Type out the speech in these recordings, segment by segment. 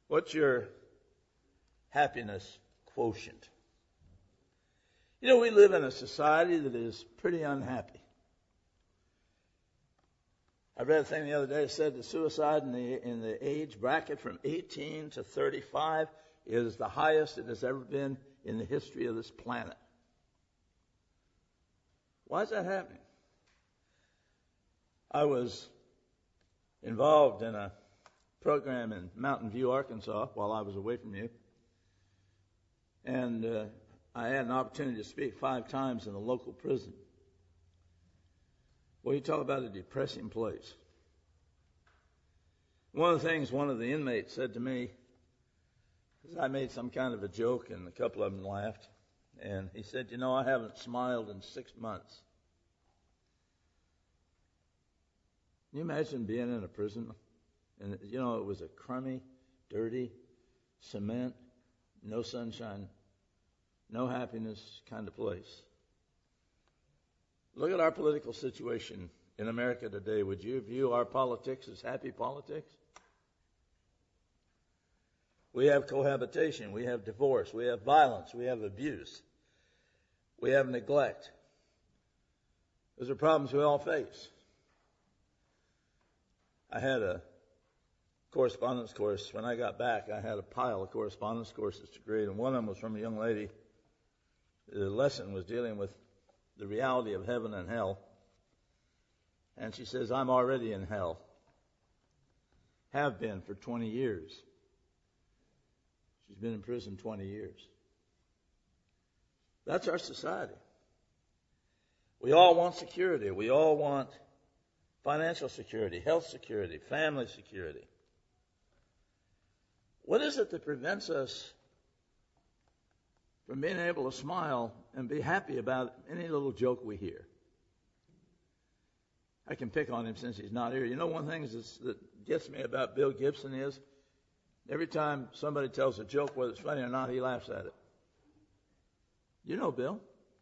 What's your happiness quotient? You know, we live in a society that is pretty unhappy. I read a thing the other day that said that suicide in the age bracket from 18 to 35 is the highest it has ever been in the history of this planet. Why is that happening? I was involved in a program in Mountain View, Arkansas, while I was away from you. And I had an opportunity to speak 5 times in the local prison. Well, you talk about a depressing place. One of the things one of the inmates said to me, because I made some kind of a joke and a couple of them laughed, and he said, you know, I haven't smiled in 6 months. Can you imagine being in a prison? And, you know, it was a crummy, dirty, cement, no sunshine, no happiness kind of place. Look at our political situation in America today. Would you view our politics as happy politics? We have cohabitation, we have divorce, we have violence, we have abuse, we have neglect. Those are problems we all face. I had a correspondence course. When I got back, I had a pile of correspondence courses to grade, and one of them was from a young lady. The lesson was dealing with the reality of heaven and hell. And she says, I'm already in hell. Have been for 20 years. She's been in prison 20 years. That's our society. We all want security. We all want financial security, health security, family security. What is it that prevents us from being able to smile and be happy about any little joke we hear? I can pick on him since he's not here. You know, one thing that gets me about Bill Gibson is every time somebody tells a joke, whether it's funny or not, he laughs at it. You know Bill.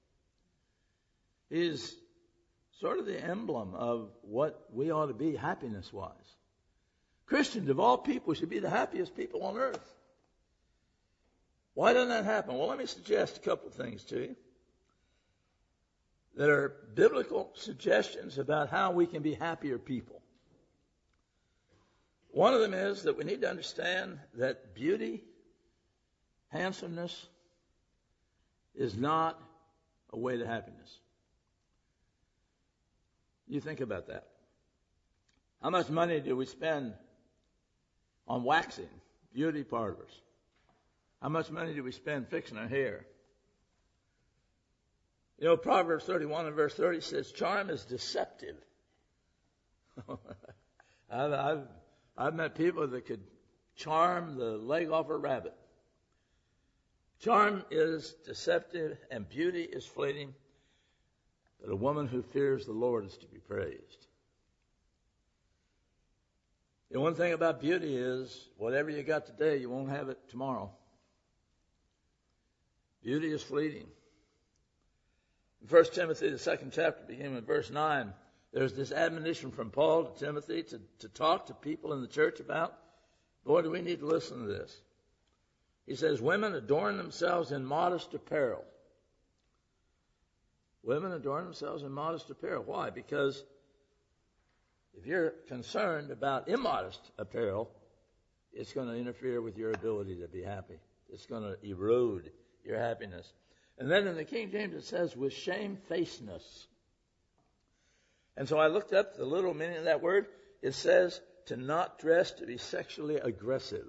He's sort of the emblem of what we ought to be happiness-wise. Christians, of all people, should be the happiest people on earth. Why doesn't that happen? Well, let me suggest a couple of things to you that are biblical suggestions about how we can be happier people. One of them is that we need to understand that beauty, handsomeness, is not a way to happiness. You think about that. How much money do we spend on waxing, beauty parlors? How much money do we spend fixing our hair? You know, Proverbs 31 and verse 30 says, charm is deceptive. I've met people that could charm the leg off a rabbit. Charm is deceptive and beauty is fleeting. But a woman who fears the Lord is to be praised. The one thing about beauty is whatever you got today, you won't have it tomorrow. Beauty is fleeting. In 1 Timothy, the 2nd chapter, beginning with verse 9, there's this admonition from Paul to Timothy to talk to people in the church about. Boy, do we need to listen to this. He says, women adorn themselves in modest apparel. Women adorn themselves in modest apparel. Why? Because if you're concerned about immodest apparel, it's going to interfere with your ability to be happy. It's going to erode your happiness. And then in the King James it says, with shamefacedness. And so I looked up the literal meaning of that word. It says, to not dress to be sexually aggressive.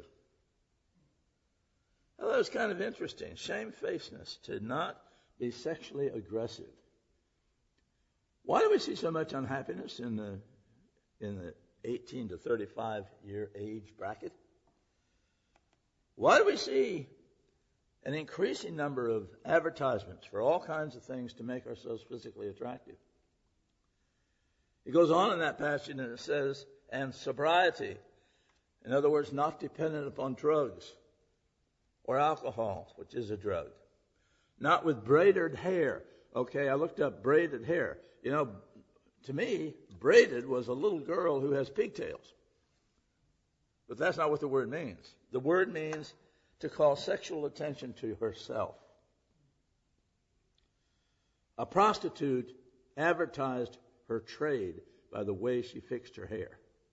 Now, that was kind of interesting. Shamefacedness, to not be sexually aggressive. Why do we see so much unhappiness in the 18 to 35 year age bracket? Why do we see an increasing number of advertisements for all kinds of things to make ourselves physically attractive? It goes on in that passage and it says, and sobriety. In other words, not dependent upon drugs or alcohol, which is a drug. Not with braided hair. Okay, I looked up braided hair. You know, to me, braided was a little girl who has pigtails. But that's not what the word means. The word means to call sexual attention to herself. A prostitute advertised her trade by the way she fixed her hair.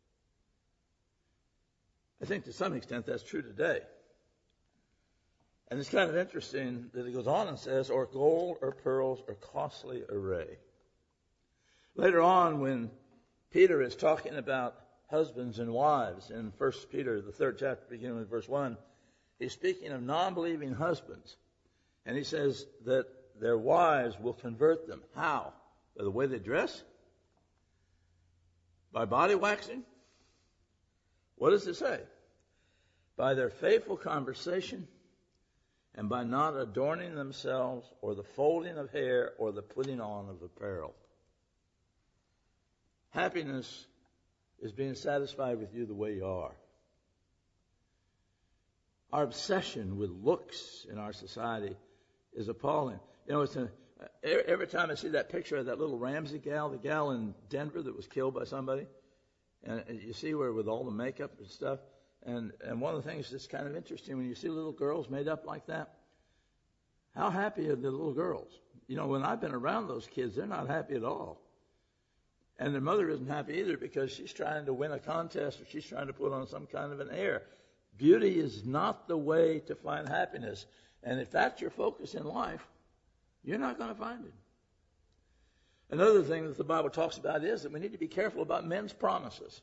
I think to some extent that's true today. And it's kind of interesting that it goes on and says, or gold or pearls or costly array. Later on, when Peter is talking about husbands and wives in 1 Peter, the 3rd chapter, beginning with verse 1, he's speaking of non-believing husbands. And he says that their wives will convert them. How? By the way they dress? By body waxing? What does it say? By their faithful conversation and by not adorning themselves or the folding of hair or the putting on of apparel. Happiness is being satisfied with you the way you are. Our obsession with looks in our society is appalling. You know, every time I see that picture of that little Ramsey gal, the gal in Denver that was killed by somebody, and you see her with all the makeup and stuff, and one of the things that's kind of interesting, when you see little girls made up like that, how happy are the little girls? You know, when I've been around those kids, they're not happy at all. And their mother isn't happy either because she's trying to win a contest or she's trying to put on some kind of an air. Beauty is not the way to find happiness. And if that's your focus in life, you're not going to find it. Another thing that the Bible talks about is that we need to be careful about men's promises.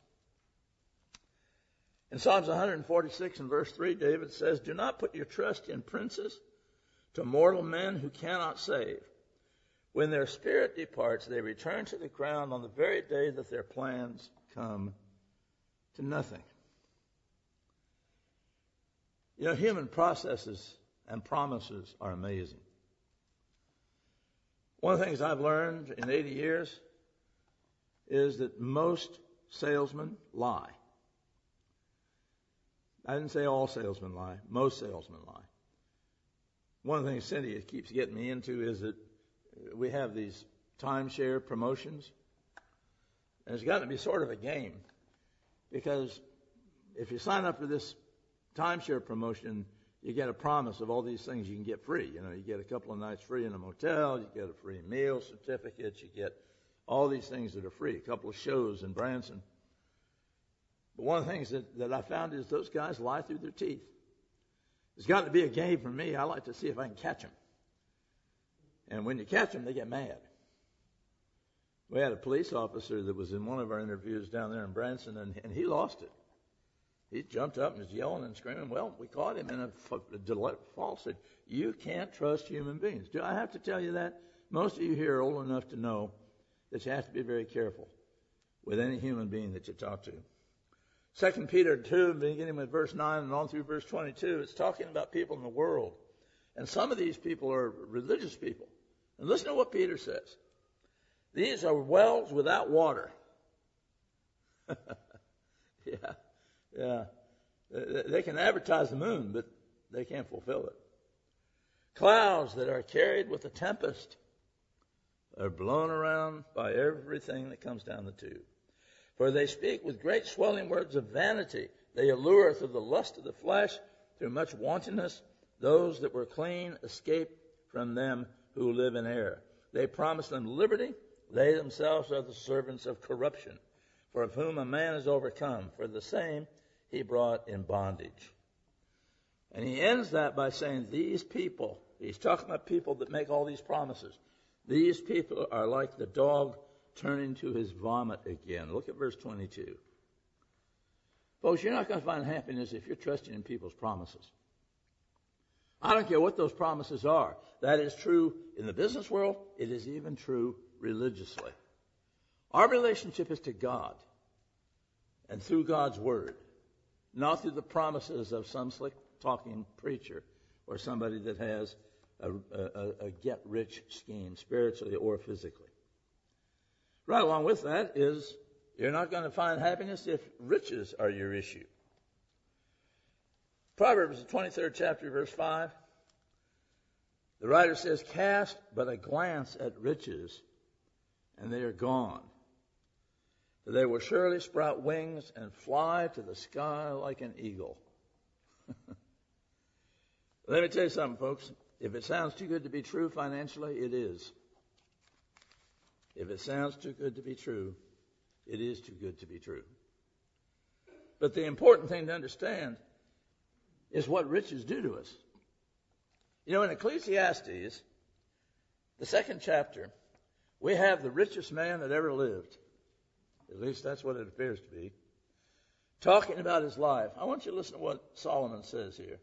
In Psalms 146 and verse 3, David says, "Do not put your trust in princes, to mortal men who cannot save. When their spirit departs, they return to the ground on the very day that their plans come to nothing." You know, human processes and promises are amazing. One of the things I've learned in 80 years is that most salesmen lie. I didn't say all salesmen lie. Most salesmen lie. One of the things Cindy keeps getting me into is that we have these timeshare promotions. And it's got to be sort of a game. Because if you sign up for this timeshare promotion, you get a promise of all these things you can get free. You know, you get a couple of nights free in a motel, you get a free meal certificate, you get all these things that are free, a couple of shows in Branson. But one of the things that I found is those guys lie through their teeth. It's got to be a game for me. I like to see if I can catch them. And when you catch them, they get mad. We had a police officer that was in one of our interviews down there in Branson, and he lost it. He jumped up and was yelling and screaming. Well, we caught him in a falsehood. You can't trust human beings. Do I have to tell you that? Most of you here are old enough to know that you have to be very careful with any human being that you talk to. 2 Peter 2, beginning with verse 9 and on through verse 22, it's talking about people in the world. And some of these people are religious people. And listen to what Peter says. These are wells without water. Yeah. They can advertise the moon, but they can't fulfill it. Clouds that are carried with a tempest are blown around by everything that comes down the tube. For they speak with great swelling words of vanity. They allure through the lust of the flesh, through much wantonness. Those that were clean escape from them who live in error. They promise them liberty. They themselves are the servants of corruption. For of whom a man is overcome, for the same he brought in bondage. And he ends that by saying, these people, he's talking about people that make all these promises. These people are like the dog turning to his vomit again. Look at verse 22. Folks, you're not going to find happiness if you're trusting in people's promises. I don't care what those promises are. That is true in the business world. It is even true religiously. Our relationship is to God and through God's word, not through the promises of some slick-talking preacher or somebody that has a get-rich scheme, spiritually or physically. Right along with that is you're not going to find happiness if riches are your issue. Proverbs, the 23rd chapter, verse 5, the writer says, cast but a glance at riches, and they are gone. For they will surely sprout wings and fly to the sky like an eagle. Let me tell you something, folks. If it sounds too good to be true financially, it is. If it sounds too good to be true, it is too good to be true. But the important thing to understand is what riches do to us. You know, in Ecclesiastes, the 2nd chapter, we have the richest man that ever lived. At least that's what it appears to be. Talking about his life. I want you to listen to what Solomon says here.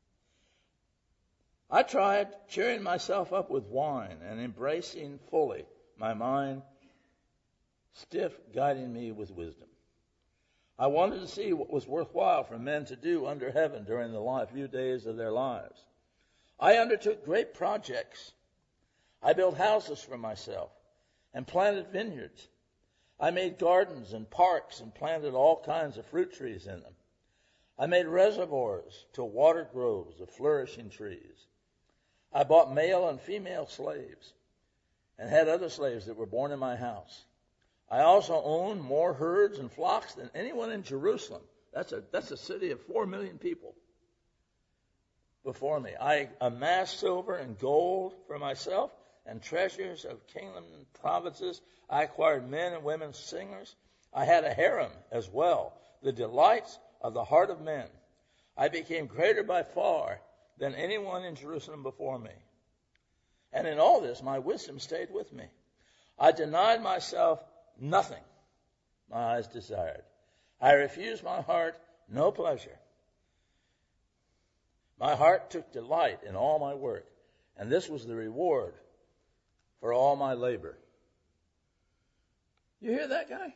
I tried cheering myself up with wine and embracing fully my mind, stiff guiding me with wisdom. I wanted to see what was worthwhile for men to do under heaven during the few days of their lives. I undertook great projects. I built houses for myself and planted vineyards. I made gardens and parks and planted all kinds of fruit trees in them. I made reservoirs to water groves of flourishing trees. I bought male and female slaves and had other slaves that were born in my house. I also owned more herds and flocks than anyone in Jerusalem. That's a city of 4 million people before me. I amassed silver and gold for myself and treasures of kingdom and provinces. I acquired men and women singers. I had a harem as well, the delights of the heart of men. I became greater by far than anyone in Jerusalem before me. And in all this, my wisdom stayed with me. I denied myself nothing my eyes desired. I refused my heart no pleasure. My heart took delight in all my work, and this was the reward for all my labor. You hear that guy?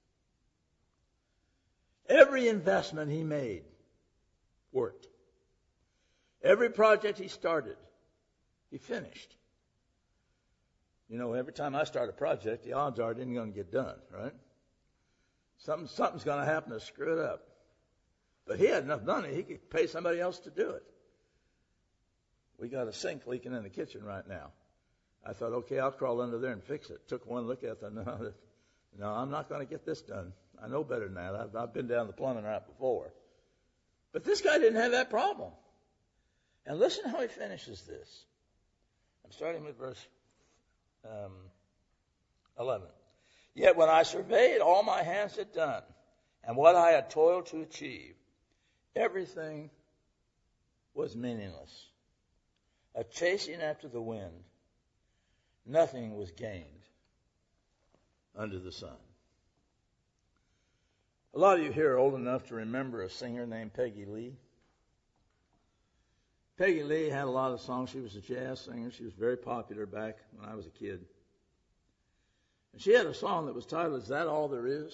Every investment he made worked. Every project he started, he finished. You know, every time I start a project, the odds are it isn't going to get done, right? Something's going to happen to screw it up. But he had enough money, he could pay somebody else to do it. We got a sink leaking in the kitchen right now. I thought, okay, I'll crawl under there and fix it. Took one look at it. No, I'm not going to get this done. I know better than that. I've been down the plumbing route before. But this guy didn't have that problem. And listen how he finishes this. I'm starting with verse 11. Yet when I surveyed all my hands had done and what I had toiled to achieve, everything was meaningless. A chasing after the wind. Nothing was gained under the sun. A lot of you here are old enough to remember a singer named Peggy Lee. Peggy Lee had a lot of songs. She was a jazz singer. She was very popular back when I was a kid. And she had a song that was titled, Is That All There Is?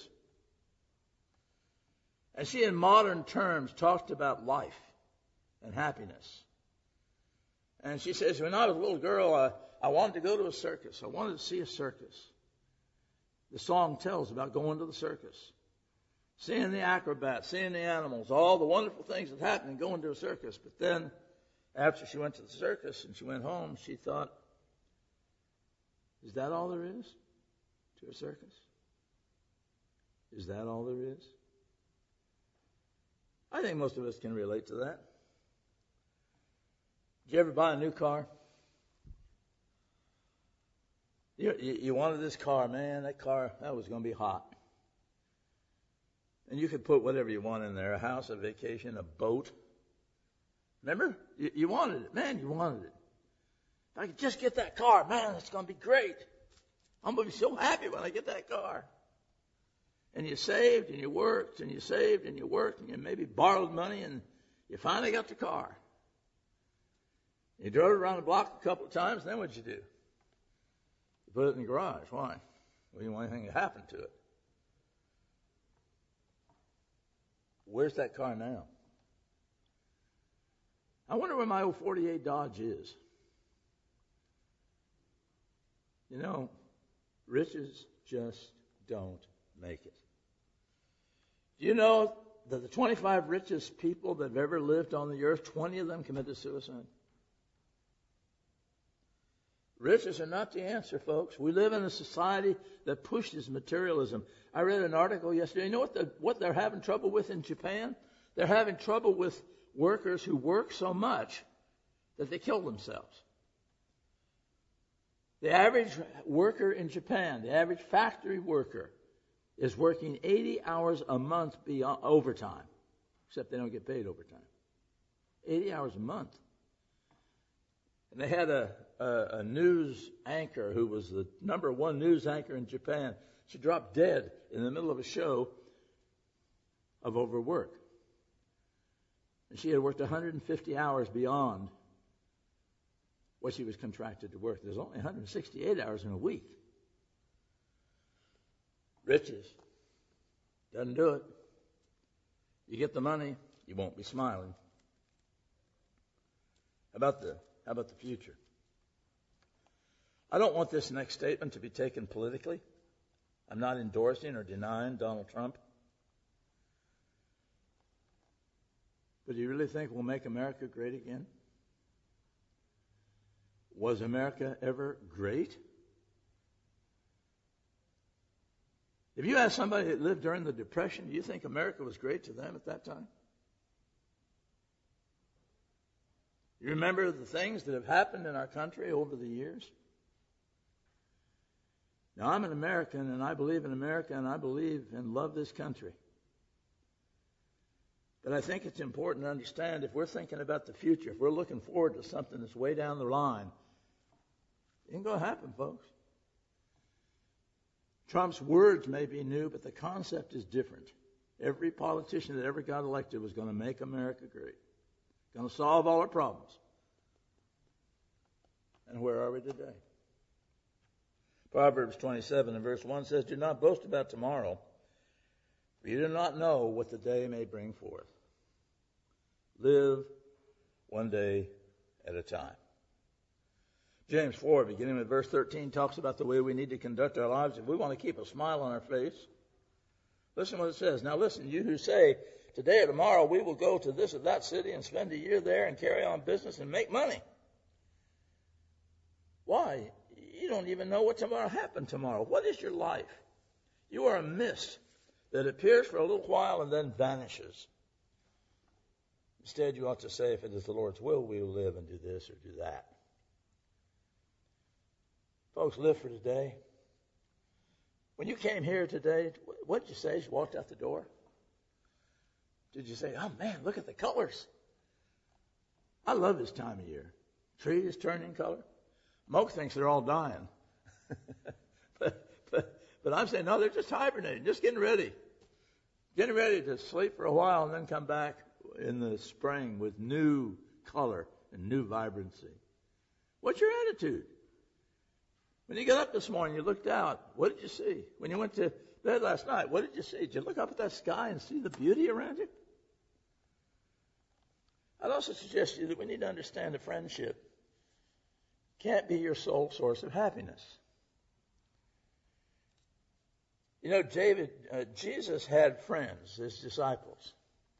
And she, in modern terms, talked about life and happiness. And she says, when I was a little girl, I wanted to go to a circus. I wanted to see a circus. The song tells about going to the circus, seeing the acrobats, seeing the animals, all the wonderful things that happen in going to a circus. But then, after she went to the circus and she went home, she thought, is that all there is to a circus? Is that all there is? I think most of us can relate to that. Did you ever buy a new car? You wanted this car, man. That car, that was going to be hot. And you could put whatever you want in there, a house, a vacation, a boat. Remember? You wanted it. Man, you wanted it. If I could just get that car, man, it's going to be great. I'm going to be so happy when I get that car. And you saved and you worked and you saved and you worked and you maybe borrowed money and you finally got the car. You drove it around the block a couple of times, and then what'd you do? You put it in the garage. Why? Well, you didn't want anything to happen to it. Where's that car now? I wonder where my old 48 Dodge is. You know, riches just don't make it. Do you know that the 25 richest people that have ever lived on the earth, 20 of them committed suicide? Riches are not the answer, folks. We live in a society that pushes materialism. I read an article yesterday. You know what they're having trouble with in Japan? They're having trouble with workers who work so much that they kill themselves. The average worker in Japan, the average factory worker, is working 80 hours a month beyond overtime, except they don't get paid overtime. 80 hours a month. And they had a news anchor who was the number one news anchor in Japan. She dropped dead in the middle of a show of overwork. And she had worked 150 hours beyond what she was contracted to work. There's only 168 hours in a week. Riches doesn't do it. You get the money, you won't be smiling. How about the future? I don't want this next statement to be taken politically. I'm not endorsing or denying Donald Trump. But do you really think we'll make America great again? Was America ever great? If you ask somebody that lived during the Depression, do you think America was great to them at that time? You remember the things that have happened in our country over the years? Now, I'm an American, and I believe in America, and I believe and love this country. But I think it's important to understand if we're thinking about the future, if we're looking forward to something that's way down the line, it ain't going to happen, folks. Trump's words may be new, but the concept is different. Every politician that ever got elected was going to make America great, going to solve all our problems. And where are we today? Proverbs 27 and verse 1 says, "Do not boast about tomorrow, for you do not know what the day may bring forth. Live one day at a time." James 4, beginning with verse 13, talks about the way we need to conduct our lives if we want to keep a smile on our face. Listen what it says. "Now listen, you who say, today or tomorrow we will go to this or that city and spend a year there and carry on business and make money." Why? You don't even know what tomorrow happened tomorrow. What is your life? You are a mist that appears for a little while and then vanishes. Instead, you ought to say, if it is the Lord's will, we will live and do this or do that. Folks, live for today. When you came here today, what did you say as you walked out the door? Did you say, "Oh man, look at the colors"? I love this time of year. Trees turning color. Moke thinks they're all dying. but I'm saying, no, they're just hibernating, just getting ready. Getting ready to sleep for a while and then come back in the spring with new color and new vibrancy. What's your attitude? When you got up this morning, you looked out. What did you see? When you went to bed last night, what did you see? Did you look up at that sky and see the beauty around you? I'd also suggest to you that we need to understand that friendship can't be your sole source of happiness. You know, Jesus had friends, his disciples.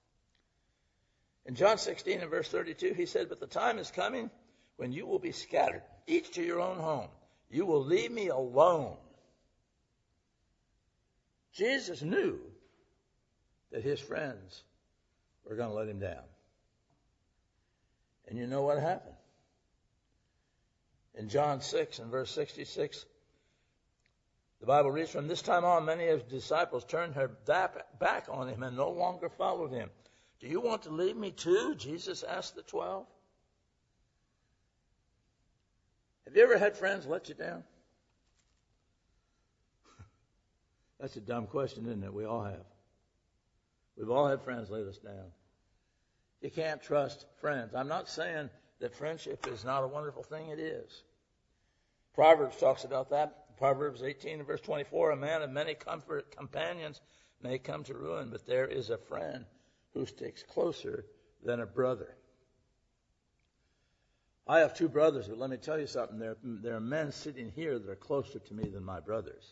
In John 16 and verse 32, he said, "But the time is coming when you will be scattered, each to your own home. You will leave me alone." Jesus knew that his friends were going to let him down. And you know what happened? In John 6 and verse 66, the Bible reads, "From this time on, many of his disciples turned their back on him and no longer followed him." "Do you want to leave me too?" Jesus asked the 12. Have you ever had friends let you down? That's a dumb question, isn't it? We all have. We've all had friends let us down. You can't trust friends. I'm not saying that friendship is not a wonderful thing. It is. Proverbs talks about that. Proverbs 18 and verse 24, "A man of many companions may come to ruin, but there is a friend who sticks closer than a brother." I have two brothers, but let me tell you something. There are men sitting here that are closer to me than my brothers.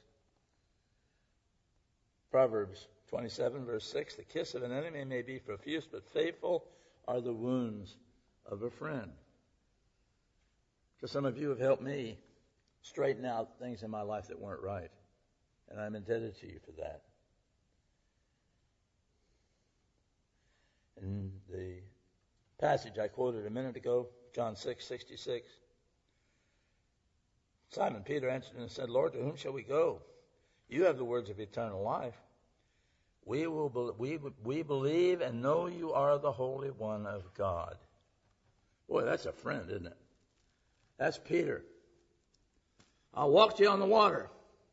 Proverbs 27, verse 6, "The kiss of an enemy may be profuse, but faithful are the wounds of a friend." So some of you have helped me straighten out things in my life that weren't right. And I'm indebted to you for that. In the passage I quoted a minute ago, John 6:66, Simon Peter answered and said, Lord, to whom shall we go? You have the words of eternal life. We believe and know you are the Holy One of God. Boy, that's a friend, isn't it? That's Peter. I'll walk to you on the water.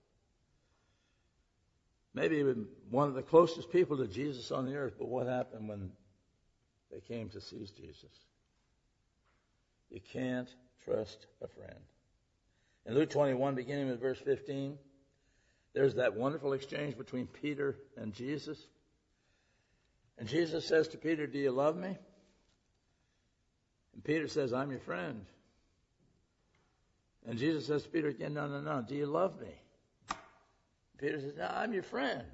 Maybe one of the closest people to Jesus on the earth, but what happened when they came to seize Jesus? You can't trust a friend. In Luke 21, beginning with verse 15, there's that wonderful exchange between Peter and Jesus. And Jesus says to Peter, do you love me? And Peter says, I'm your friend. And Jesus says to Peter again, no, do you love me? Peter says, no, I'm your friend.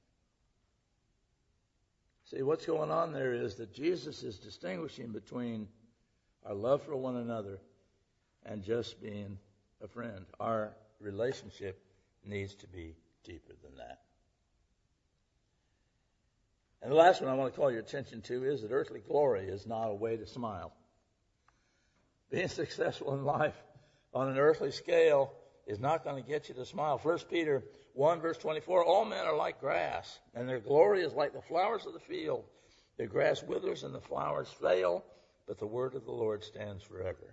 See, what's going on there is that Jesus is distinguishing between our love for one another and just being a friend. Our relationship needs to be deeper than that. And the last one I want to call your attention to is that earthly glory is not a way to smile. Being successful in life on an earthly scale is not going to get you to smile. 1 Peter 1, verse 24, all men are like grass, and their glory is like the flowers of the field. The grass withers and the flowers fail, but the word of the Lord stands forever.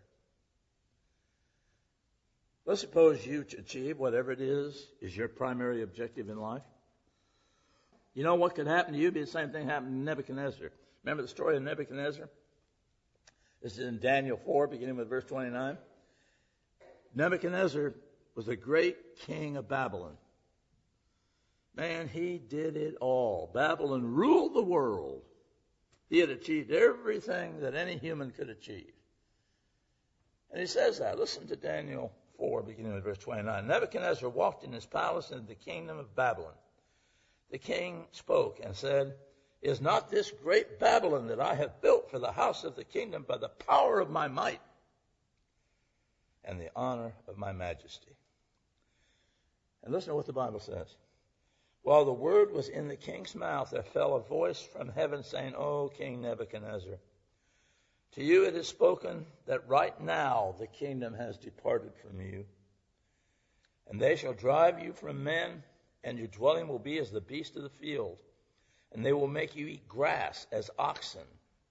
Let's suppose you achieve whatever it is your primary objective in life. You know what could happen to you? Be the same thing happened to Nebuchadnezzar. Remember the story of Nebuchadnezzar? This is in Daniel 4, beginning with verse 29. Nebuchadnezzar was a great king of Babylon. Man, he did it all. Babylon ruled the world. He had achieved everything that any human could achieve. And he says that. Listen to Daniel 4, beginning with verse 29. Nebuchadnezzar walked in his palace into the kingdom of Babylon. The king spoke and said, is not this great Babylon that I have built for the house of the kingdom by the power of my might and the honor of my majesty? And listen to what the Bible says. While the word was in the king's mouth, there fell a voice from heaven saying, O King Nebuchadnezzar, to you it is spoken that right now the kingdom has departed from you, and they shall drive you from men, and your dwelling will be as the beast of the field, and they will make you eat grass as oxen.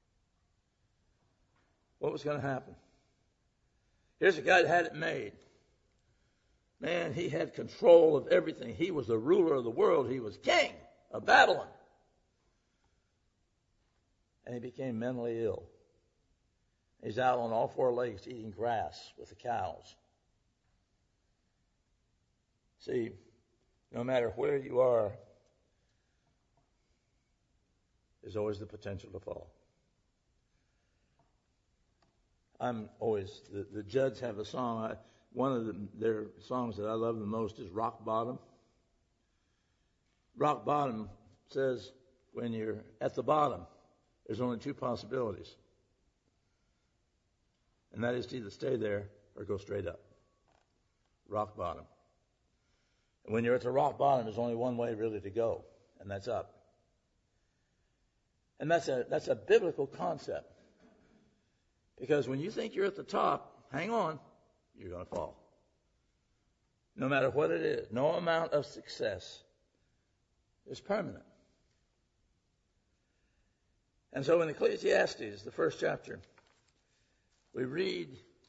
What was going to happen? Here's a guy that had it made. Man, he had control of everything. He was the ruler of the world. He was king of Babylon. And he became mentally ill. He's out on all four legs eating grass with the cows. See, no matter where you are, there's always the potential to fall. The Judds have a song. One of their songs that I love the most is Rock Bottom. Rock Bottom says when you're at the bottom, there's only two possibilities. And that is to either stay there or go straight up. Rock bottom. And when you're at the rock bottom, there's only one way really to go, and that's up. And that's a biblical concept. Because when you think you're at the top, hang on, you're going to fall. No matter what it is, no amount of success is permanent. And so in Ecclesiastes, the first chapter, we read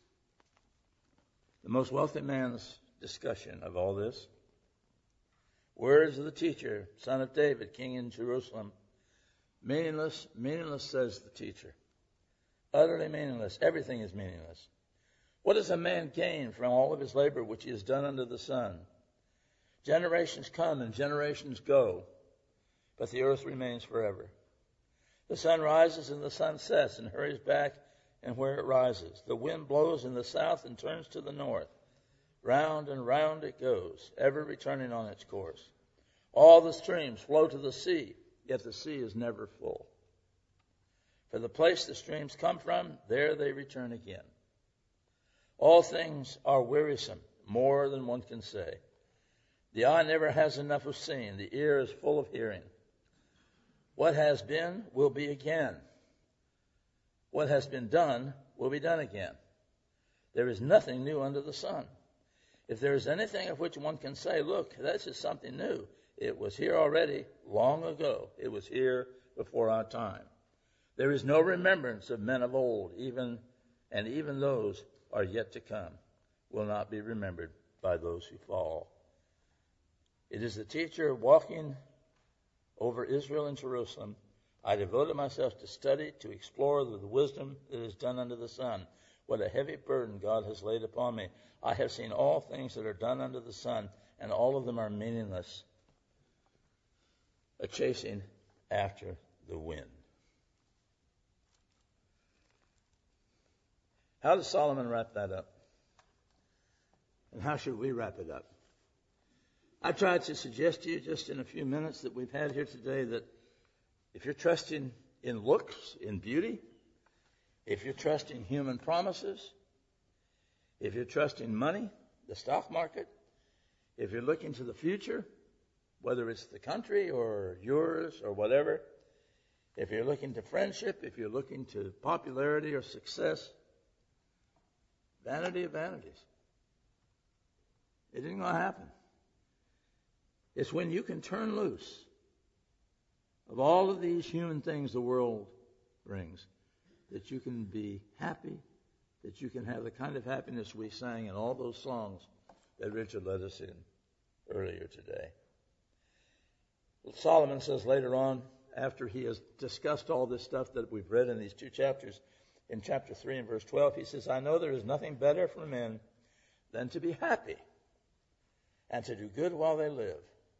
the most wealthy man's discussion of all this. Words of the teacher, son of David, king in Jerusalem. Meaningless, meaningless, says the teacher. Utterly meaningless. Everything is meaningless. What does a man gain from all of his labor which he has done under the sun? Generations come and generations go, but the earth remains forever. The sun rises and the sun sets and hurries back and where it rises. The wind blows in the south and turns to the north. Round and round it goes, ever returning on its course. All the streams flow to the sea, yet the sea is never full. For the place the streams come from, there they return again. All things are wearisome more than one can say. The eye never has enough of seeing. The ear is full of hearing. What has been will be again. What has been done will be done again. There is nothing new under the sun. If there is anything of which one can say, look, this is something new, it was here already long ago. It was here before our time. There is no remembrance of men of old, even those are yet to come will not be remembered by those who fall. It is the teacher walking over Israel and Jerusalem. I devoted myself to study, to explore the wisdom that is done under the sun. What a heavy burden God has laid upon me. I have seen all things that are done under the sun, and all of them are meaningless, a chasing after the wind. How does Solomon wrap that up? And how should we wrap it up? I tried to suggest to you just in a few minutes that we've had here today that if you're trusting in looks, in beauty, if you're trusting human promises, if you're trusting money, the stock market, if you're looking to the future, whether it's the country or yours or whatever, if you're looking to friendship, if you're looking to popularity or success, vanity of vanities. It isn't going to happen. It's when you can turn loose of all of these human things the world brings that you can be happy, that you can have the kind of happiness we sang in all those songs that Richard led us in earlier today. Solomon says later on, after he has discussed all this stuff that we've read in these two chapters, in chapter 3 and verse 12, he says, I know there is nothing better for men than to be happy and to do good while they live,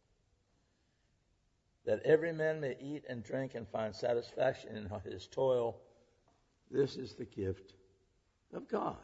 that every man may eat and drink and find satisfaction in his toil. This is the gift of God.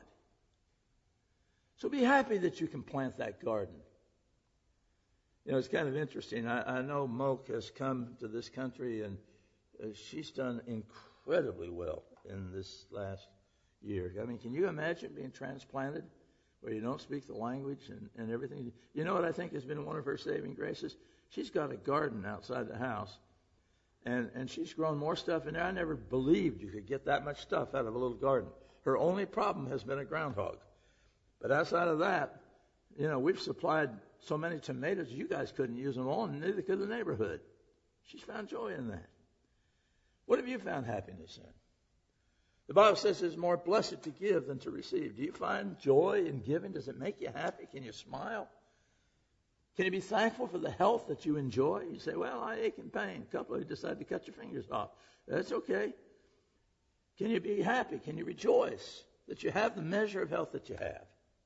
So be happy that you can plant that garden. You know, it's kind of interesting. I know Moke has come to this country, and she's done incredibly well in this last year. I mean, can you imagine being transplanted where you don't speak the language and everything? You know what I think has been one of her saving graces? She's got a garden outside the house, and she's grown more stuff in there. I never believed you could get that much stuff out of a little garden. Her only problem has been a groundhog. But outside of that, you know, we've supplied so many tomatoes, you guys couldn't use them all, and neither could the neighborhood. She's found joy in that. What have you found happiness in? The Bible says it's more blessed to give than to receive. Do you find joy in giving? Does it make you happy? Can you smile? Can you be thankful for the health that you enjoy? You say, well, I ache and pain. A couple of you decide to cut your fingers off. That's okay. Can you be happy? Can you rejoice that you have the measure of health that you have?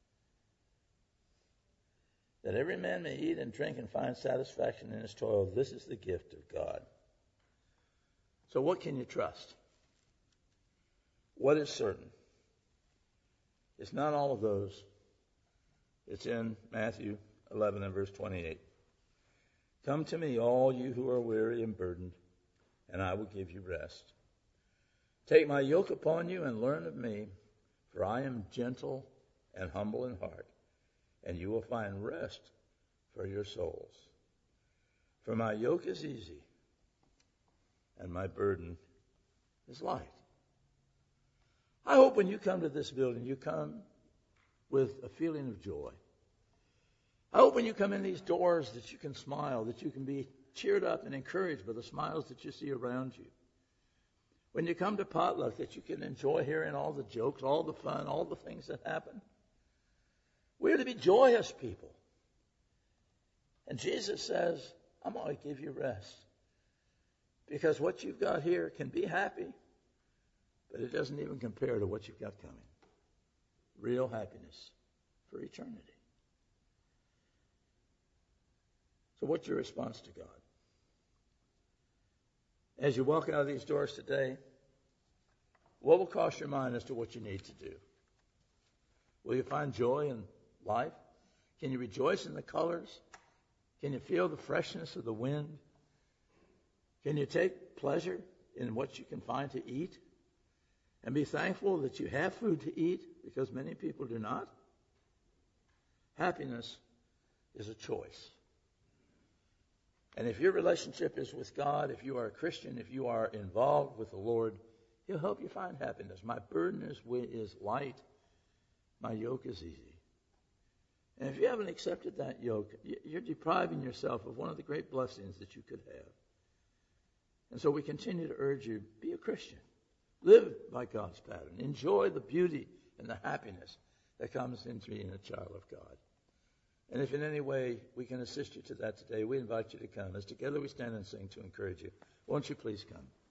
That every man may eat and drink and find satisfaction in his toil. This is the gift of God. So what can you trust? What is certain? It's not all of those. It's in Matthew 11 and verse 28. Come to me, all you who are weary and burdened, and I will give you rest. Take my yoke upon you and learn of me, for I am gentle and humble in heart, and you will find rest for your souls. For my yoke is easy, and my burden is light. I hope when you come to this building, you come with a feeling of joy. I hope when you come in these doors that you can smile, that you can be cheered up and encouraged by the smiles that you see around you. When you come to potluck, that you can enjoy hearing all the jokes, all the fun, all the things that happen. We're to be joyous people. And Jesus says, I'm going to give you rest. Because what you've got here can be happy, but it doesn't even compare to what you've got coming. Real happiness for eternity. So what's your response to God? As you walk out of these doors today, what will cross your mind as to what you need to do? Will you find joy in life? Can you rejoice in the colors? Can you feel the freshness of the wind? Can you take pleasure in what you can find to eat? And be thankful that you have food to eat, because many people do not? Happiness is a choice. And if your relationship is with God, if you are a Christian, if you are involved with the Lord, He'll help you find happiness. My burden is light. My yoke is easy. And if you haven't accepted that yoke, you're depriving yourself of one of the great blessings that you could have. And so we continue to urge you, be a Christian. Live by God's pattern. Enjoy the beauty and the happiness that comes in being a child of God. And if in any way we can assist you to that today, we invite you to come. As together we stand and sing to encourage you. Won't you please come?